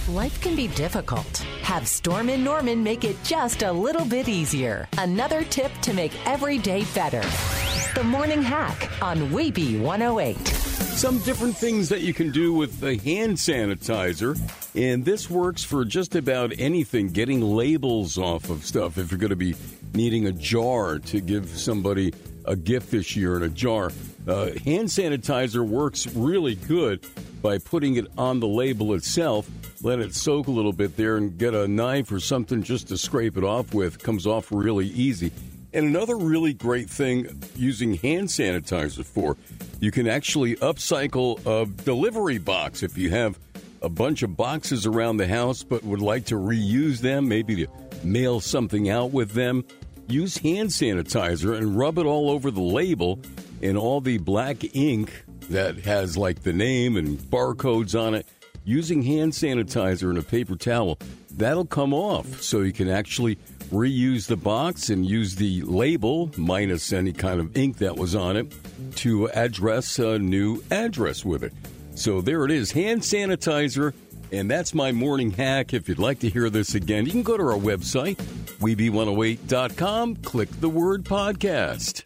Life can be difficult. Have Storm & Norman make it just a little bit easier. Another tip to make every day better. The Morning Hack on Weeby 108. Some different things that you can do with the hand sanitizer, and this works for just about anything, getting labels off of stuff. If you're going to be needing a jar to give somebody a gift this year in a jar, hand sanitizer works really good by putting it on the label itself. Let it soak a little bit there and get a knife or something just to scrape it off with. Comes off really easy. And another really great thing using hand sanitizer for, you can actually upcycle a delivery box. If you have a bunch of boxes around the house but would like to reuse them, maybe to mail something out with them, use hand sanitizer and rub it all over the label, and all the black ink that has like the name and barcodes on it, using hand sanitizer and a paper towel, that'll come off. So you can actually reuse the box and use the label, minus any kind of ink that was on it, to address a new address with it. So there it is, hand sanitizer, and that's my morning hack. If you'd like to hear this again, you can go to our website, Weeby108.com, click the word podcast.